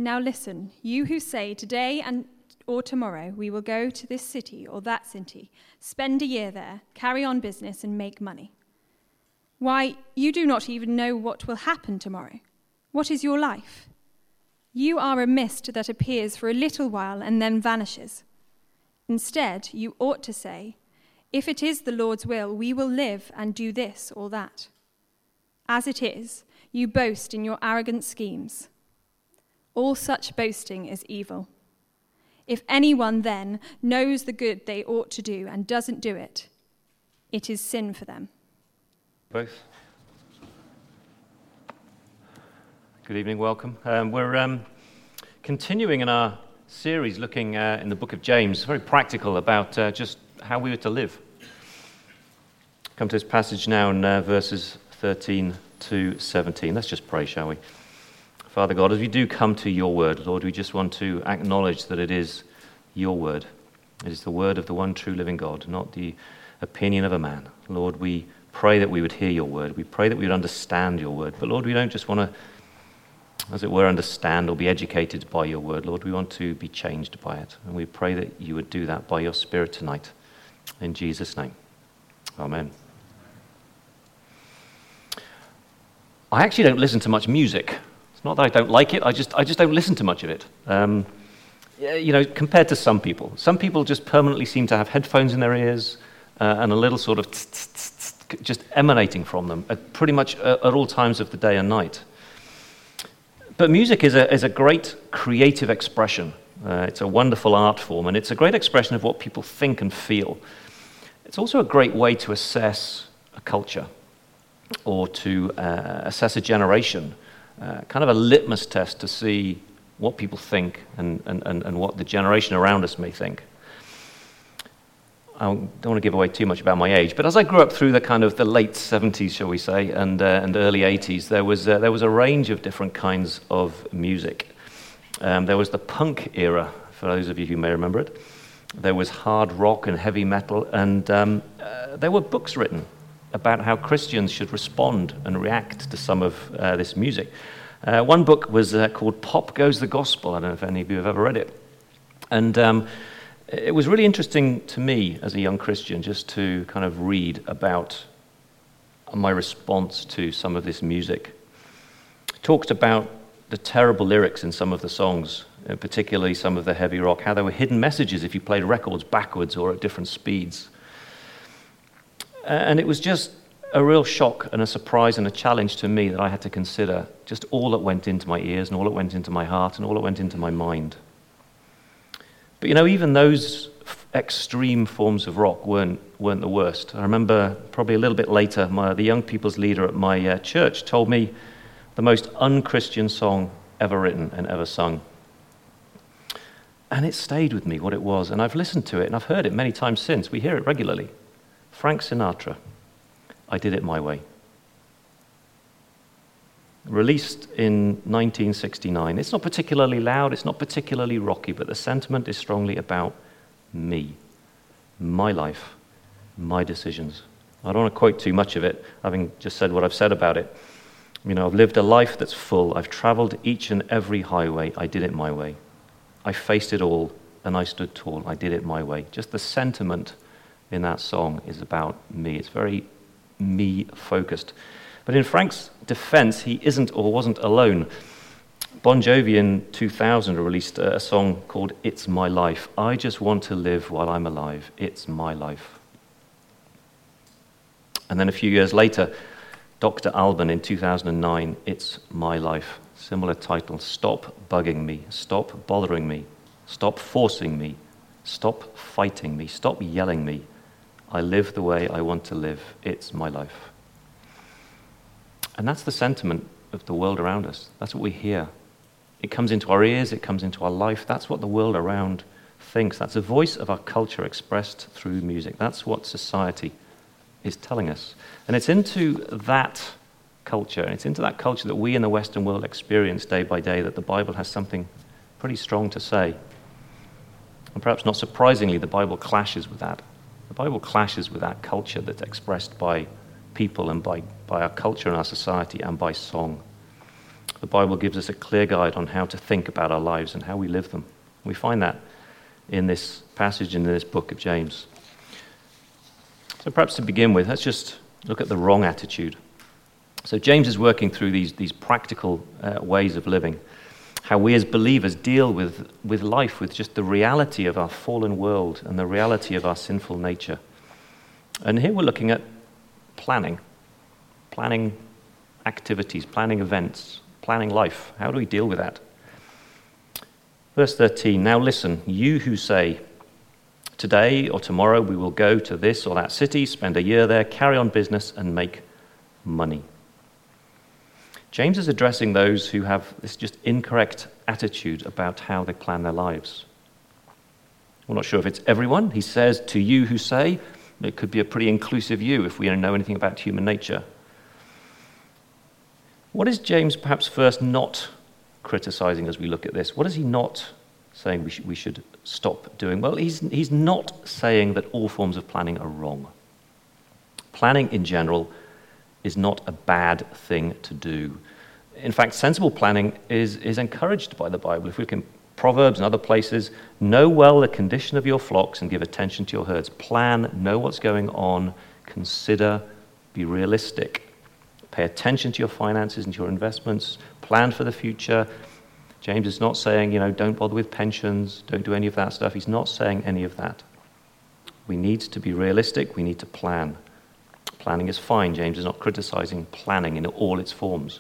Now listen, you who say today or tomorrow we will go to this city or that city, spend a year there, carry on business and make money. Why, you do not even know what will happen tomorrow. What is your life? You are a mist that appears for a little while and then vanishes. Instead, you ought to say, if it is the Lord's will, we will live and do this or that. As it is, you boast in your arrogant schemes. All such boasting is evil. If anyone then knows the good they ought to do and doesn't do it, it is sin for them. Both. Good evening, welcome. We're continuing in our series looking in the book of James, very practical about just how we were to live. Come to this passage now in verses 13 to 17. Let's just pray, shall we? Father God, as we do come to your word, Lord, we just want to acknowledge that it is your word. It is the word of the one true living God, not the opinion of a man. Lord, we pray that we would hear your word. We pray that we would understand your word. But Lord, we don't just want to, as it were, understand or be educated by your word. Lord, we want to be changed by it. And we pray that you would do that by your Spirit tonight. In Jesus' name. Amen. I actually don't listen to much music. It's not that I don't like it, I just don't listen to much of it. Compared to some people. Some people just permanently seem to have headphones in their ears and a little sort of just emanating from them at pretty much at all times of the day and night. But music is a great creative expression. It's a wonderful art form, and it's a great expression of what people think and feel. It's also a great way to assess a culture or to assess a generation, kind of a litmus test to see what people think and what the generation around us may think. I don't want to give away too much about my age, but as I grew up through the late 70s, shall we say, and early 80s, there was a range of different kinds of music. There was the punk era, for those of you who may remember it. There was hard rock and heavy metal, and there were books written about how Christians should respond and react to some of this music. One book was called Pop Goes the Gospel. I don't know if any of you have ever read it. And it was really interesting to me as a young Christian just to kind of read about my response to some of this music. It talked about the terrible lyrics in some of the songs, particularly some of the heavy rock, how there were hidden messages if you played records backwards or at different speeds. And it was just a real shock and a surprise and a challenge to me that I had to consider just all that went into my ears and all that went into my heart and all that went into my mind. But even those extreme forms of rock weren't the worst. I remember probably a little bit later, the young people's leader at my church told me the most un-Christian song ever written and ever sung. And it stayed with me, what it was. And I've listened to it and I've heard it many times since. We hear it regularly. Frank Sinatra, I Did It My Way. Released in 1969. It's not particularly loud, it's not particularly rocky, but the sentiment is strongly about me, my life, my decisions. I don't want to quote too much of it, having just said what I've said about it. I've lived a life that's full. I've traveled each and every highway. I did it my way. I faced it all, and I stood tall. I did it my way. Just the sentiment in that song is about me. It's very me-focused. But in Frank's defense, he isn't or wasn't alone. Bon Jovi in 2000 released a song called It's My Life. I just want to live while I'm alive. It's my life. And then a few years later, Dr. Alban in 2009, It's My Life. Similar title, Stop Bugging Me, Stop Bothering Me, Stop Forcing Me, Stop Fighting Me, Stop Yelling Me. I live the way I want to live. It's my life. And that's the sentiment of the world around us. That's what we hear. It comes into our ears, it comes into our life. That's what the world around thinks. That's the voice of our culture expressed through music. That's what society is telling us. And it's into that culture, and it's into that culture that we in the Western world experience day by day that the Bible has something pretty strong to say. And perhaps not surprisingly, the Bible clashes with that. The Bible clashes with that culture that's expressed by people and by our culture and our society and by song. The Bible gives us a clear guide on how to think about our lives and how we live them. We find that in this passage in this book of James. So perhaps to begin with, let's just look at the wrong attitude. So James is working through these practical ways of living, how we as believers deal with life, with just the reality of our fallen world and the reality of our sinful nature. And here we're looking at planning activities, planning events, planning life. How do we deal with that? Verse 13, now listen, you who say, today or tomorrow we will go to this or that city, spend a year there, carry on business and make money. James is addressing those who have this just incorrect attitude about how they plan their lives. We're not sure if it's everyone. He says, to you who say, it could be a pretty inclusive you if we don't know anything about human nature. What is James perhaps first not criticizing as we look at this? What is he not saying we should stop doing? Well, he's not saying that all forms of planning are wrong. Planning in general is not a bad thing to do. In fact, sensible planning is encouraged by the Bible. If we look in Proverbs and other places, know well the condition of your flocks and give attention to your herds. Plan, know what's going on, consider, be realistic. Pay attention to your finances and to your investments. Plan for the future. James is not saying, don't bother with pensions, don't do any of that stuff. He's not saying any of that. We need to be realistic. We need to plan. Planning is fine. James is not criticizing planning in all its forms.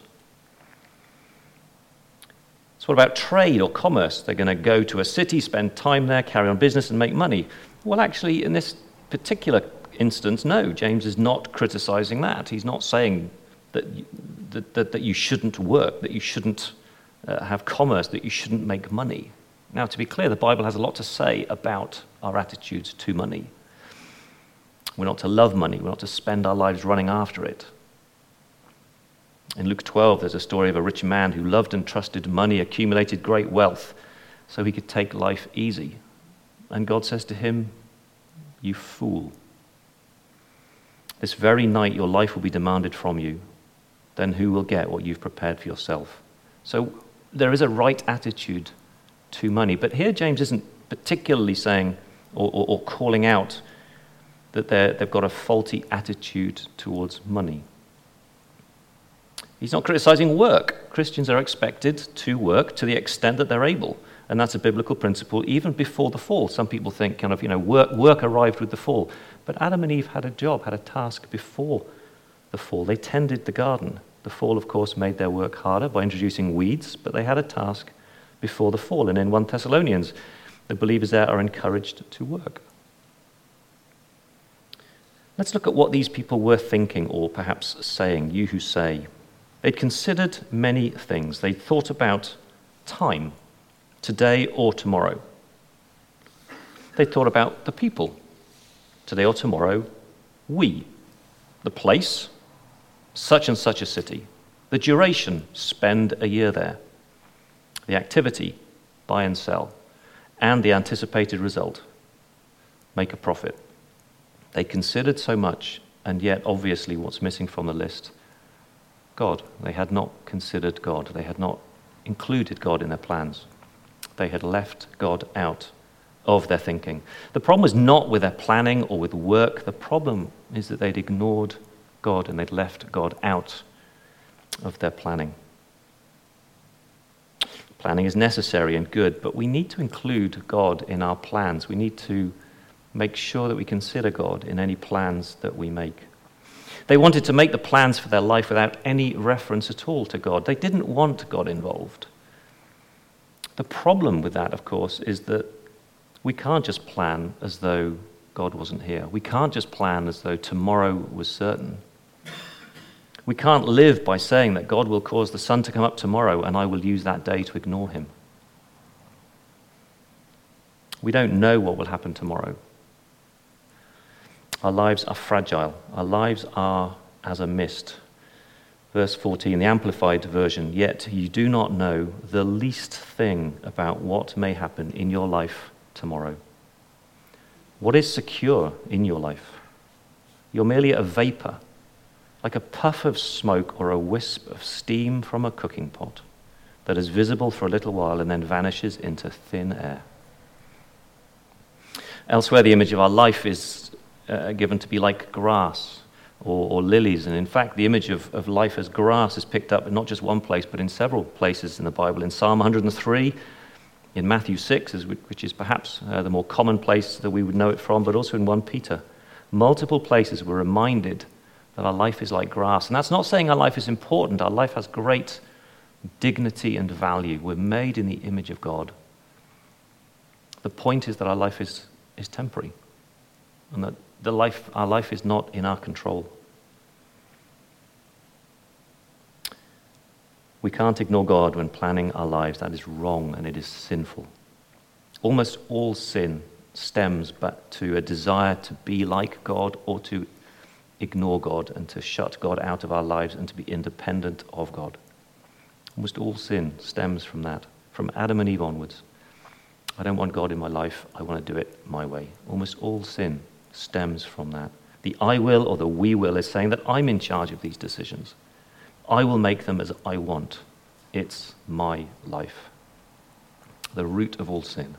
So what about trade or commerce? They're going to go to a city, spend time there, carry on business and make money. Well, actually, in this particular instance, no, James is not criticizing that. He's not saying that you shouldn't work, that you shouldn't have commerce, that you shouldn't make money. Now, to be clear, the Bible has a lot to say about our attitudes to money. We're not to love money. We're not to spend our lives running after it. In Luke 12, there's a story of a rich man who loved and trusted money, accumulated great wealth, so he could take life easy. And God says to him, you fool. This very night your life will be demanded from you. Then who will get what you've prepared for yourself? So there is a right attitude to money. But here James isn't particularly saying or calling out that they've got a faulty attitude towards money. He's not criticizing work. Christians are expected to work to the extent that they're able. And that's a biblical principle even before the fall. Some people think work arrived with the fall. But Adam and Eve had a job, had a task before the fall. They tended the garden. The fall, of course, made their work harder by introducing weeds, but they had a task before the fall. And in 1 Thessalonians, the believers there are encouraged to work. Let's look at what these people were thinking or perhaps saying, you who say. They'd considered many things. They'd thought about time, today or tomorrow. They thought about the people, today or tomorrow, we. The place, such and such a city. The duration, spend a year there. The activity, buy and sell. And the anticipated result, make a profit. They considered so much, and yet obviously what's missing from the list? God. They had not considered God. They had not included God in their plans. They had left God out of their thinking. The problem was not with their planning or with work. The problem is that they'd ignored God and they'd left God out of their planning. Planning is necessary and good, but we need to include God in our plans. We need to make sure that we consider God in any plans that we make. They wanted to make the plans for their life without any reference at all to God. They didn't want God involved. The problem with that, of course, is that we can't just plan as though God wasn't here. We can't just plan as though tomorrow was certain. We can't live by saying that God will cause the sun to come up tomorrow and I will use that day to ignore him. We don't know what will happen tomorrow. Our lives are fragile. Our lives are as a mist. Verse 14, the Amplified Version, yet you do not know the least thing about what may happen in your life tomorrow. What is secure in your life? You're merely a vapor. like a puff of smoke or a wisp of steam from a cooking pot that is visible for a little while and then vanishes into thin air. Elsewhere, the image of our life is given to be like grass or lilies, and in fact, the image of life as grass is picked up in not just one place, but in several places in the Bible. In Psalm 103, in Matthew 6, which is perhaps the more common place that we would know it from, but also in 1 Peter. Multiple places we're reminded that our life is like grass. And that's not saying our life is important. Our life has great dignity and value. We're made in the image of God. The point is that our life is temporary, and that our life is not in our control. We can't ignore God when planning our lives. That is wrong, and it is sinful. Almost all sin stems back to a desire to be like God or to ignore God and to shut God out of our lives and to be independent of God. Almost all sin stems from that, from Adam and Eve onwards. I don't want God in my life, I want to do it my way. Almost all sin stems from that. The I will or the we will is saying that I'm in charge of these decisions. I will make them as I want. It's my life. The root of all sin.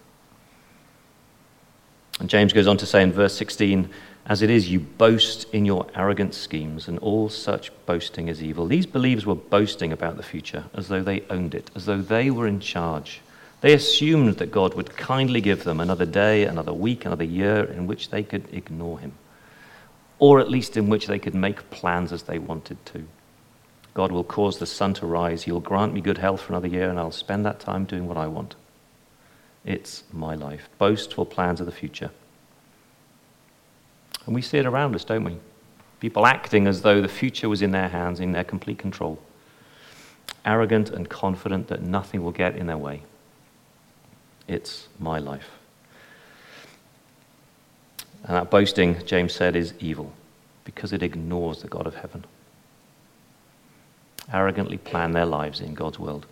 And James goes on to say in verse 16, as it is, you boast in your arrogant schemes, and all such boasting is evil. These believers were boasting about the future as though they owned it, as though they were in charge. They assumed that God would kindly give them another day, another week, another year in which they could ignore him, or at least in which they could make plans as they wanted to. God will cause the sun to rise, he'll grant me good health for another year, and I'll spend that time doing what I want. It's my life. Boastful plans of the future. And we see it around us, don't we? People acting as though the future was in their hands, in their complete control. Arrogant and confident that nothing will get in their way. It's my life. And that boasting, James said, is evil because it ignores the God of heaven. Arrogantly plan their lives in God's world.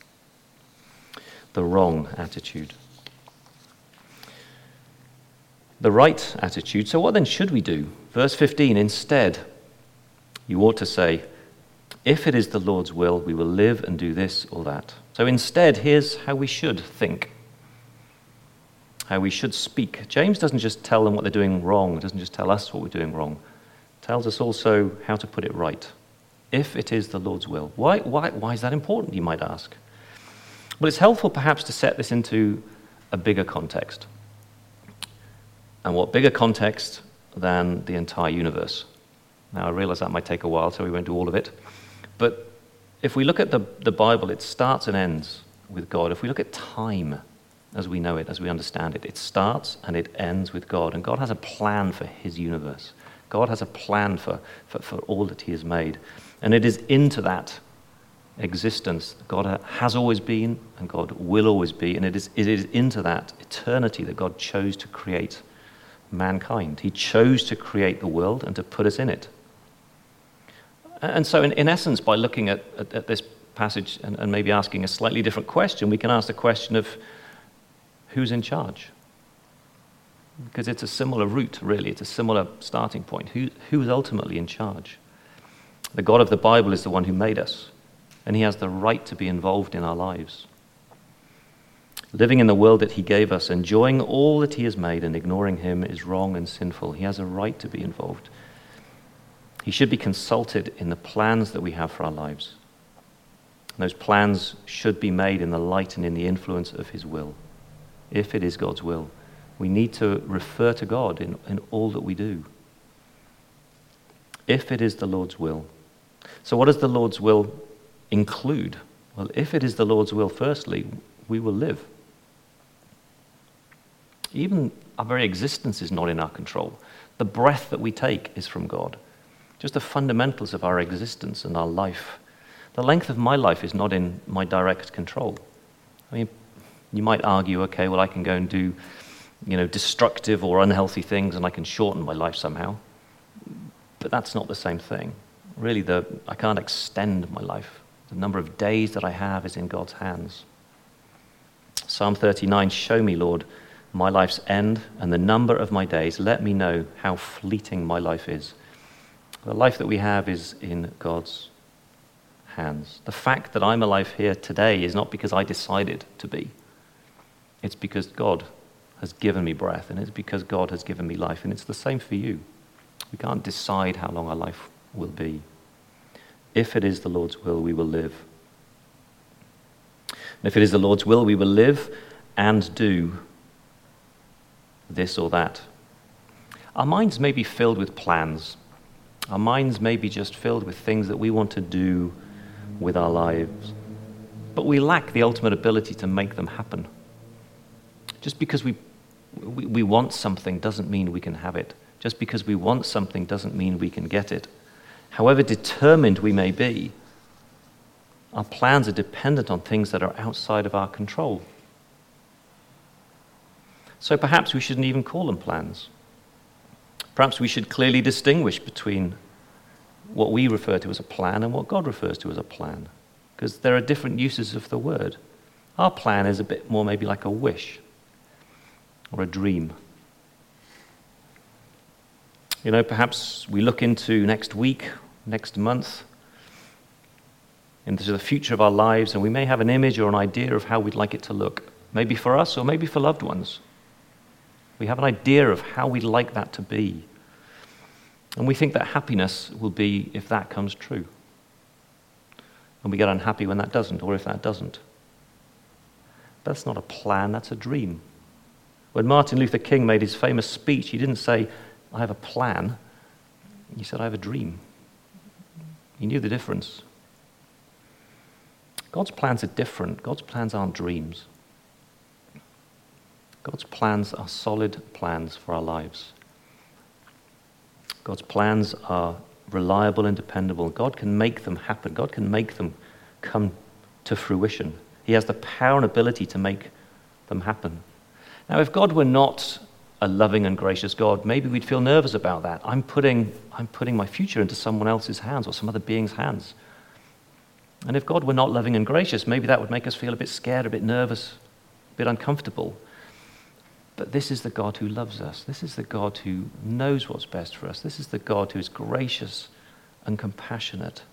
The wrong attitude. The right attitude. So what then should we do? Verse 15, instead, you ought to say, if it is the Lord's will, we will live and do this or that. So instead, here's how we should think. How we should speak. James doesn't just tell them what they're doing wrong. He doesn't just tell us what we're doing wrong. He tells us also how to put it right. If it is the Lord's will. Why is that important, you might ask? Well, it's helpful perhaps to set this into a bigger context. And what bigger context than the entire universe? Now, I realize that might take a while, so we won't do all of it. But if we look at the Bible, it starts and ends with God. If we look at time as we know it, as we understand it, it starts and it ends with God. And God has a plan for his universe. God has a plan for all that he has made. And it is into that existence that God has always been and God will always be. And it is into that eternity that God chose to create mankind. He chose to create the world and to put us in it. And so in essence, by looking at this passage and maybe asking a slightly different question, we can ask the question of who's in charge? Because it's a similar root, really. It's a similar starting point. Who is ultimately in charge? The God of the Bible is the one who made us, and he has the right to be involved in our lives. Living in the world that he gave us, enjoying all that he has made and ignoring him is wrong and sinful. He has a right to be involved. He should be consulted in the plans that we have for our lives. And those plans should be made in the light and in the influence of his will. If it is God's will, we need to refer to God in all that we do. If it is the Lord's will. So what does the Lord's will include? Well, if it is the Lord's will, firstly, we will live. Even our very existence is not in our control. The breath that we take is from God. Just the fundamentals of our existence and our life. The length of my life is not in my direct control. I mean, you might argue, okay, well, I can go and do, destructive or unhealthy things and I can shorten my life somehow. But that's not the same thing. Really, I can't extend my life. The number of days that I have is in God's hands. Psalm 39, show me, Lord, my life's end and the number of my days. Let me know how fleeting my life is. The life that we have is in God's hands. The fact that I'm alive here today is not because I decided to be. It's because God has given me breath, and it's because God has given me life, and it's the same for you. We can't decide how long our life will be. If it is the Lord's will, we will live. And if it is the Lord's will, we will live and do this or that. Our minds may be filled with plans. Our minds may be just filled with things that we want to do with our lives. But we lack the ultimate ability to make them happen. Just because we want something doesn't mean we can have it. Just because we want something doesn't mean we can get it. However determined we may be, our plans are dependent on things that are outside of our control. So perhaps we shouldn't even call them plans. Perhaps we should clearly distinguish between what we refer to as a plan and what God refers to as a plan, because there are different uses of the word. Our plan is a bit more maybe like a wish or a dream. You know, perhaps we look into next week, next month, into the future of our lives, and we may have an image or an idea of how we'd like it to look. Maybe for us or maybe for loved ones. We have an idea of how we'd like that to be. And we think that happiness will be if that comes true. And we get unhappy when that doesn't, or if that doesn't. That's not a plan, that's a dream. When Martin Luther King made his famous speech, he didn't say, I have a plan. He said, I have a dream. He knew the difference. God's plans are different. God's plans aren't dreams. God's plans are solid plans for our lives. God's plans are reliable and dependable. God can make them happen. God can make them come to fruition. He has the power and ability to make them happen. Now, if God were not a loving and gracious God, maybe we'd feel nervous about that. I'm putting my future into someone else's hands or some other being's hands. And if God were not loving and gracious, maybe that would make us feel a bit scared, a bit nervous, a bit uncomfortable. But this is the God who loves us. This is the God who knows what's best for us. This is the God who is gracious and compassionate.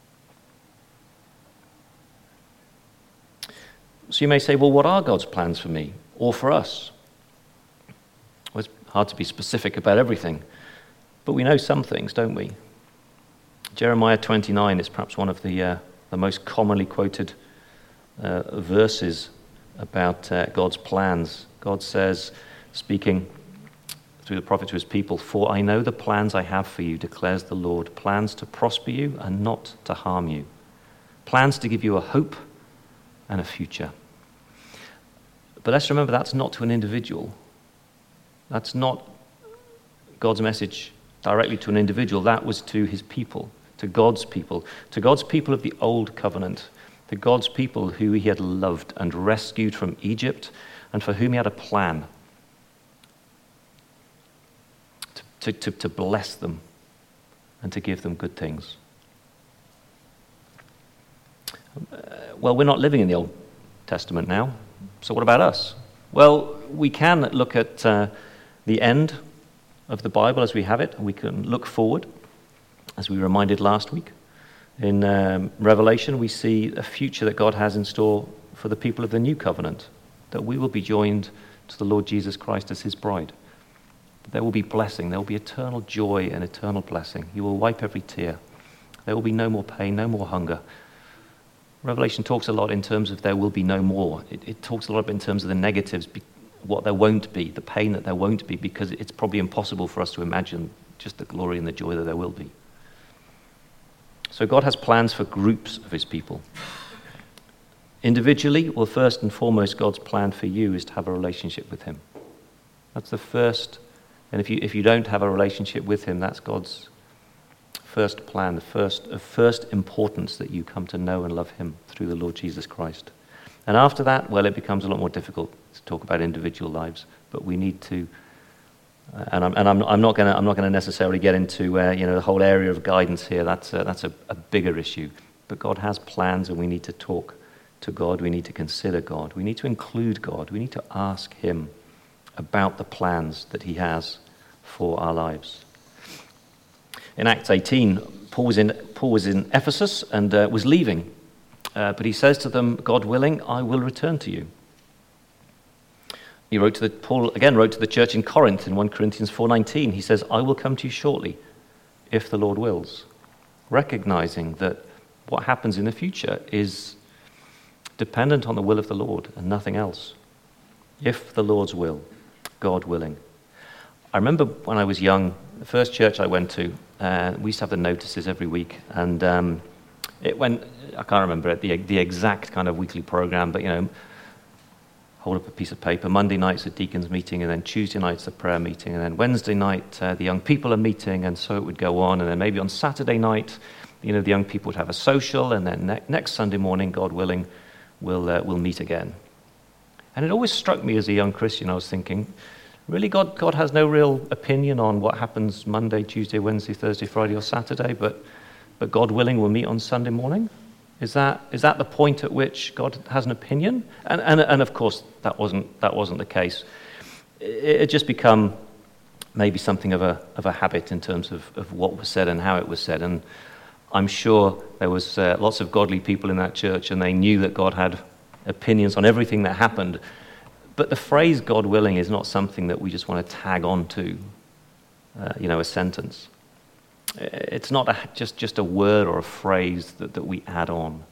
So you may say, well, what are God's plans for me or for us? Well, it's hard to be specific about everything, but we know some things, don't we? Jeremiah 29 is perhaps one of the most commonly quoted verses about God's plans. God says, speaking through the prophet to his people, "For I know the plans I have for you, declares the Lord, plans to prosper you and not to harm you, plans to give you a hope and a future." But let's remember that's not to an individual. That's not God's message directly to an individual. That was to his people, to God's people of the old covenant, to God's people who he had loved and rescued from Egypt and for whom he had a plan to bless them and to give them good things. Well, we're not living in the Old Testament now, so what about us? Well, we can look at the end of the Bible as we have it, and we can look forward, as we reminded last week. In Revelation, we see a future that God has in store for the people of the new covenant, that we will be joined to the Lord Jesus Christ as his bride. There will be blessing, there will be eternal joy and eternal blessing. He will wipe every tear. There will be no more pain, no more hunger. Revelation talks a lot in terms of there will be no more. It talks a lot in terms of the negatives, what there won't be, the pain that there won't be, because it's probably impossible for us to imagine just the glory and the joy that there will be. So God has plans for groups of his people. Individually, well, first and foremost, God's plan for you is to have a relationship with him. That's the first, and if you don't have a relationship with him, that's God's first plan, the first importance, that you come to know and love him through the Lord Jesus Christ. And after that, well, it becomes a lot more difficult to talk about individual lives, but we need to. I'm not going to necessarily get into the whole area of guidance here. That's a bigger issue. But God has plans, and we need to talk to God. We need to consider God. We need to include God. We need to ask him about the plans that he has for our lives. In Acts 18, Paul was in Ephesus and was leaving. But he says to them, God willing, I will return to you. Paul again wrote to the church in Corinth in 1 Corinthians 4:19. He says, I will come to you shortly, if the Lord wills. Recognizing that what happens in the future is dependent on the will of the Lord and nothing else. If the Lord's will, God willing. I remember when I was young, the first church I went to, we used to have the notices every week, and it went, I can't remember the exact kind of weekly program, but hold up a piece of paper. Monday night's a deacon's meeting, and then Tuesday night's a prayer meeting, and then Wednesday night the young people are meeting, and so it would go on, and then maybe on Saturday night, the young people would have a social, and then next Sunday morning, God willing, we'll meet again. And it always struck me as a young Christian, I was thinking, really, God has no real opinion on what happens Monday, Tuesday, Wednesday, Thursday, Friday, or Saturday, but God willing, we'll meet on Sunday morning? Is that the point at which God has an opinion? And of course, that wasn't the case. It had just become maybe something of a habit in terms of what was said and how it was said. And I'm sure there was lots of godly people in that church, and they knew that God had opinions on everything that happened. But the phrase "God willing" is not something that we just want to tag on to, a sentence. It's not just a word or a phrase that we add on.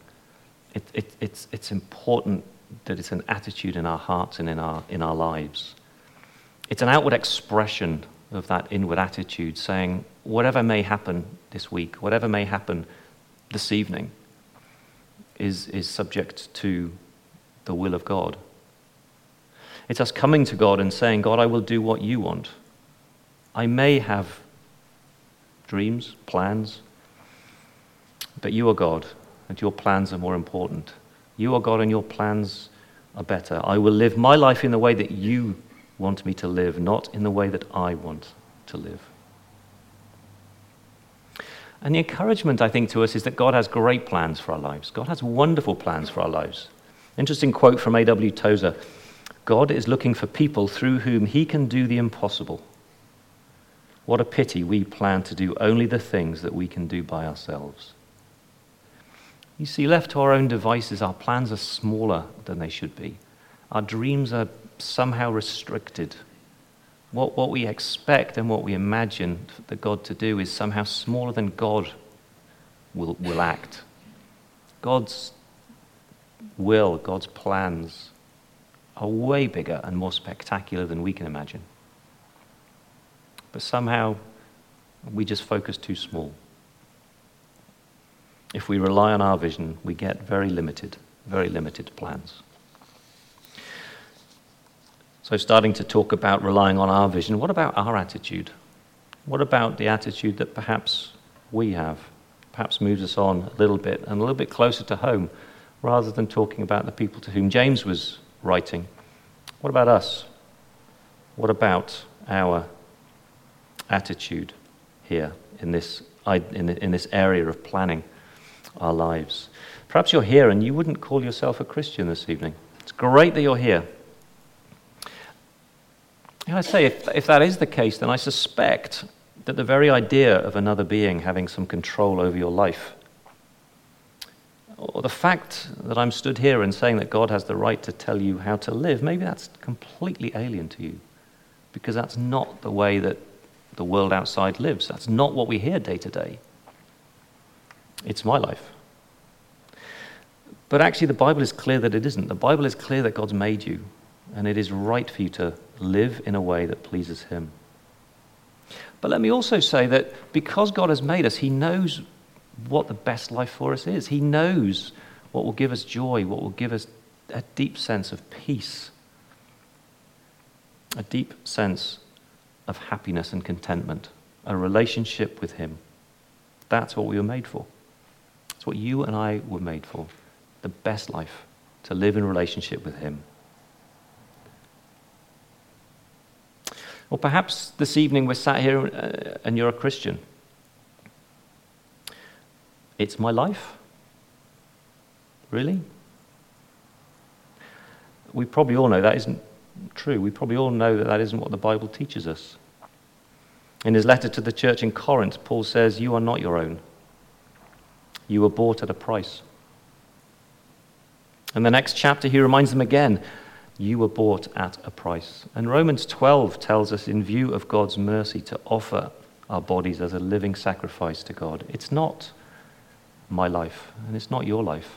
It's important that it's an attitude in our hearts and in our lives. It's an outward expression of that inward attitude, saying, whatever may happen this week, whatever may happen this evening, is subject to the will of God. It's us coming to God and saying, God, I will do what you want. I may have dreams, plans, but you are God, and your plans are more important. You are God, and your plans are better. I will live my life in the way that you want me to live, not in the way that I want to live. And the encouragement, I think, to us is that God has great plans for our lives. God has wonderful plans for our lives. Interesting quote from A.W. Tozer. God is looking for people through whom he can do the impossible. What a pity we plan to do only the things that we can do by ourselves. You see, left to our own devices, our plans are smaller than they should be. Our dreams are somehow restricted. What we expect and what we imagine for God to do is somehow smaller than God will act. God's will, God's plans are way bigger and more spectacular than we can imagine. But somehow we just focus too small. If we rely on our vision, we get very limited plans. So starting to talk about relying on our vision, what about our attitude? What about the attitude that perhaps we have? Perhaps moves us on a little bit and a little bit closer to home, rather than talking about the people to whom James was writing. What about us? What about our attitude here in this area of planning our lives? Perhaps you're here and you wouldn't call yourself a Christian this evening. It's great that you're here. I say, if that is the case, then I suspect that the very idea of another being having some control over your life, or the fact that I'm stood here and saying that God has the right to tell you how to live, maybe that's completely alien to you, because that's not the way that the world outside lives. That's not what we hear day to day. It's my life. But actually the Bible is clear that it isn't. The Bible is clear that God's made you, and it is right for you to live in a way that pleases him. But let me also say that because God has made us, he knows what the best life for us is. He knows what will give us joy, what will give us a deep sense of peace, a deep sense of happiness and contentment, a relationship with him. That's what we were made for. That's what you and I were made for. The best life, to live in relationship with him. Or perhaps this evening we're sat here and you're a Christian. It's my life? Really? We probably all know that isn't true. We probably all know that isn't what the Bible teaches us. In his letter to the church in Corinth, Paul says, "You are not your own. You were bought at a price." In the next chapter, he reminds them again, "You were bought at a price." And Romans 12 tells us, in view of God's mercy, to offer our bodies as a living sacrifice to God. It's not my life, and it's not your life.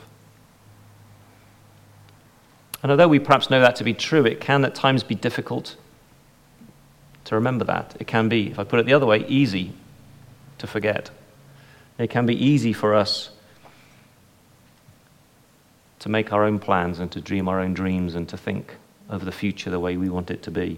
And although we perhaps know that to be true, it can at times be difficult to remember that. It can be, if I put it the other way, easy to forget. It can be easy for us to make our own plans and to dream our own dreams and to think of the future the way we want it to be.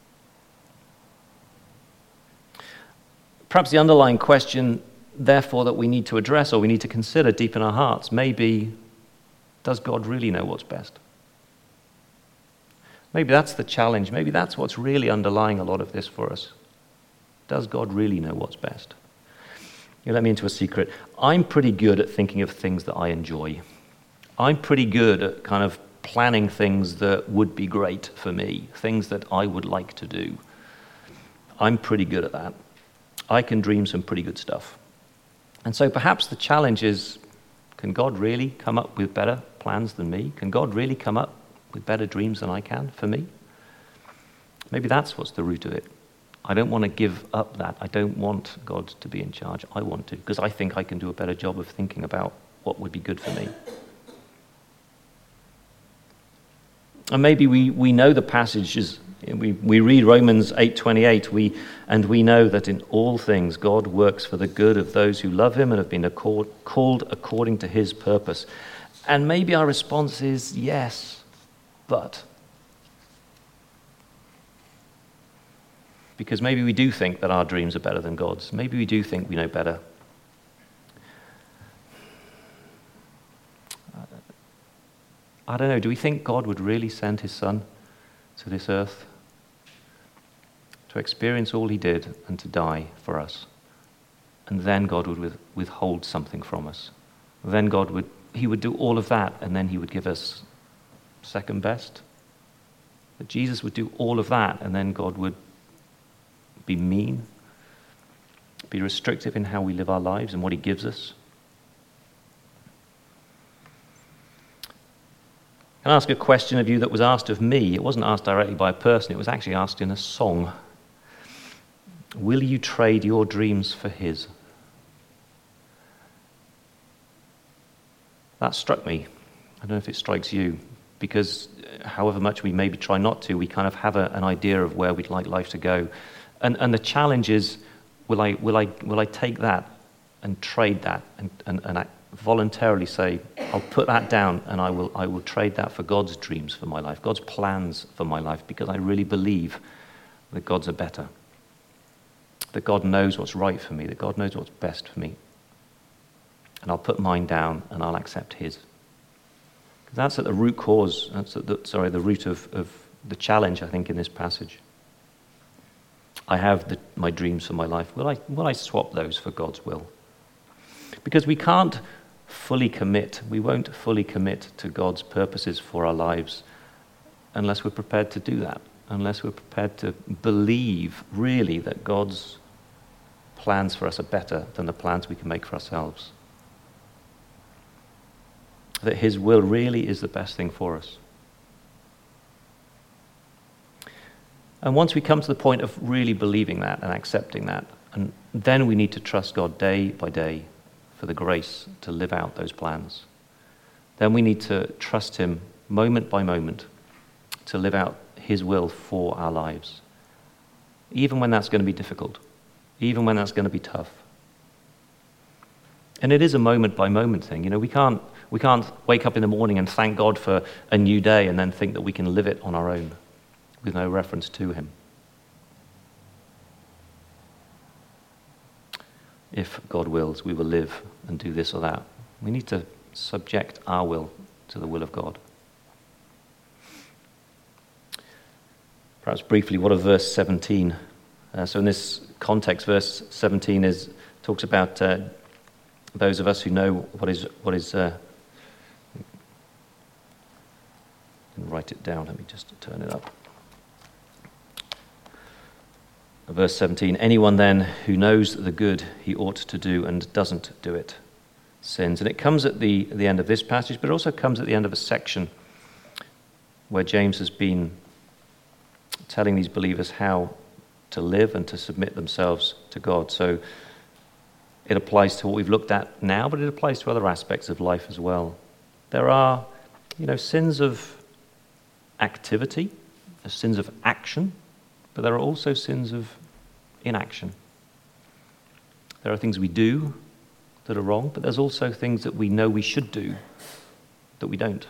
Perhaps the underlying question, therefore, that we need to address or we need to consider deep in our hearts may be, does God really know what's best? Maybe that's the challenge. Maybe that's what's really underlying a lot of this for us. Does God really know what's best? You let me into a secret. I'm pretty good at thinking of things that I enjoy. I'm pretty good at kind of planning things that would be great for me, things that I would like to do. I'm pretty good at that. I can dream some pretty good stuff. And so perhaps the challenge is, can God really come up with better plans than me? Can God really come up with better dreams than I can for me? Maybe that's what's the root of it. I don't want to give up that. I don't want God to be in charge. I want to, because I think I can do a better job of thinking about what would be good for me. And maybe we know the passages. We read Romans 8:28, and we know that in all things God works for the good of those who love him and have been called according to his purpose. And maybe our response is yes, but. Because maybe we do think that our dreams are better than God's. Maybe we do think we know better. I don't know, do we think God would really send his son to this earth to experience all he did and to die for us? And then God would withhold something from us. Then he would do all of that, and then he would give us second best? That Jesus would do all of that, and then God would be mean, be restrictive in how we live our lives and what he gives us? Can I ask a question of you that was asked of me? It wasn't asked directly by a person, it was actually asked in a song. Will you trade your dreams for his? That struck me. I don't know if it strikes you, because however much we maybe try not to, we kind of have an idea of where we'd like life to go. And the challenge is, will I take that and trade that and voluntarily say, I'll put that down and I will trade that for God's dreams for my life, God's plans for my life, because I really believe that God's are better, that God knows what's right for me, that God knows what's best for me. And I'll put mine down and I'll accept his. Because that's at the root cause, the root of the challenge, I think, in this passage. I have my dreams for my life. Will I swap those for God's will? Because we can't fully commit, we won't fully commit to God's purposes for our lives unless we're prepared to do that, unless we're prepared to believe really that God's plans for us are better than the plans we can make for ourselves. That his will really is the best thing for us. And once we come to the point of really believing that and accepting that, and then we need to trust God day by day for the grace to live out those plans. Then we need to trust him moment by moment to live out his will for our lives. Even when that's going to be difficult, even when that's going to be tough. And it is a moment by moment thing. You know, we can't wake up in the morning and thank God for a new day and then think that we can live it on our own with no reference to him. If God wills, we will live and do this or that. We need to subject our will to the will of God. Perhaps briefly, what of verse 17? So in this context, verse 17 talks about those of us who know what is. I didn't write it down. Let me just turn it up. Verse 17, anyone then who knows the good he ought to do and doesn't do it sins. And it comes at the end of this passage, but it also comes at the end of a section where James has been telling these believers how to live and to submit themselves to God. So it applies to what we've looked at now, but it applies to other aspects of life as well. There are, sins of activity, sins of action, but there are also sins of inaction. There are things we do that are wrong, but there's also things that we know we should do that we don't.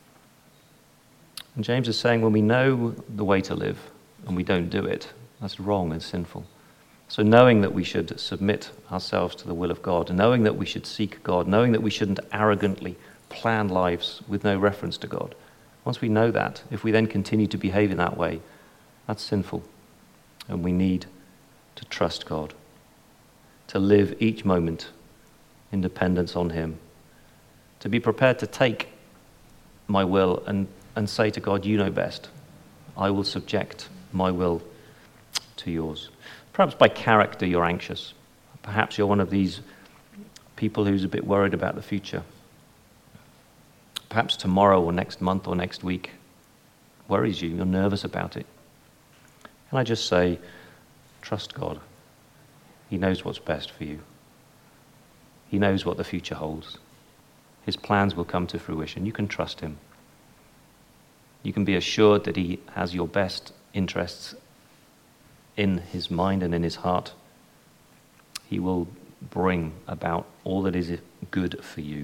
And James is saying when we know the way to live and we don't do it, that's wrong and sinful. So knowing that we should submit ourselves to the will of God, knowing that we should seek God, knowing that we shouldn't arrogantly plan lives with no reference to God, once we know that, if we then continue to behave in that way, that's sinful. And we need to trust God, to live each moment in dependence on him, to be prepared to take my will and say to God, you know best. I will subject my will to yours. Perhaps by character you're anxious. Perhaps you're one of these people who's a bit worried about the future. Perhaps tomorrow or next month or next week worries you. You're nervous about it. Can I just say, trust God. He knows what's best for you. He knows what the future holds. His plans will come to fruition. You can trust him. You can be assured that he has your best interests in his mind and in his heart. He will bring about all that is good for you.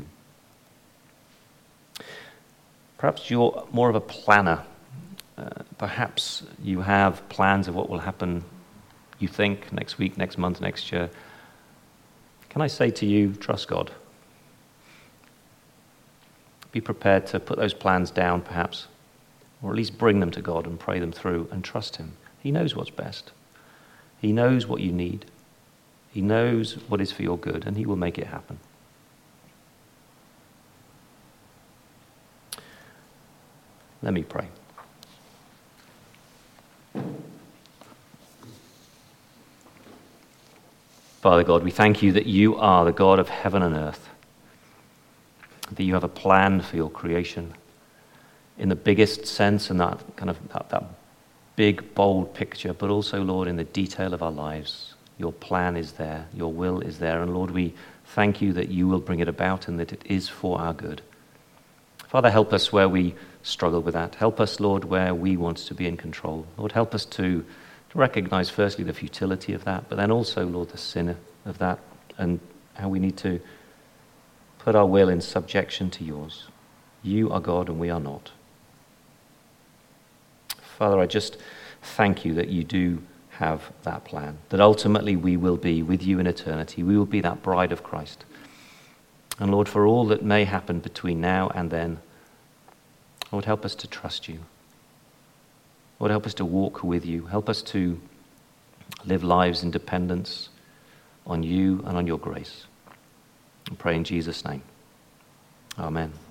Perhaps you're more of a planner. Perhaps you have plans of what will happen, you think, next week, next month, next year. Can I say to you, trust God? Be prepared to put those plans down, perhaps, or at least bring them to God and pray them through and trust him. He knows what's best. He knows what you need. He knows what is for your good, and he will make it happen. Let me pray. Father God, we thank you that you are the God of heaven and earth, that you have a plan for your creation in the biggest sense and that kind of that big, bold picture, but also, Lord, in the detail of our lives. Your plan is there, your will is there, and Lord, we thank you that you will bring it about and that it is for our good. Father, help us where we struggle with that. Help us, Lord, where we want to be in control. Lord, help us to recognize firstly the futility of that, but then also, Lord, the sin of that and how we need to put our will in subjection to yours. You are God and we are not. Father, I just thank you that you do have that plan, that ultimately we will be with you in eternity. We will be that bride of Christ. And Lord, for all that may happen between now and then, Lord, help us to trust you. Lord, help us to walk with you. Help us to live lives in dependence on you and on your grace. I pray in Jesus' name. Amen.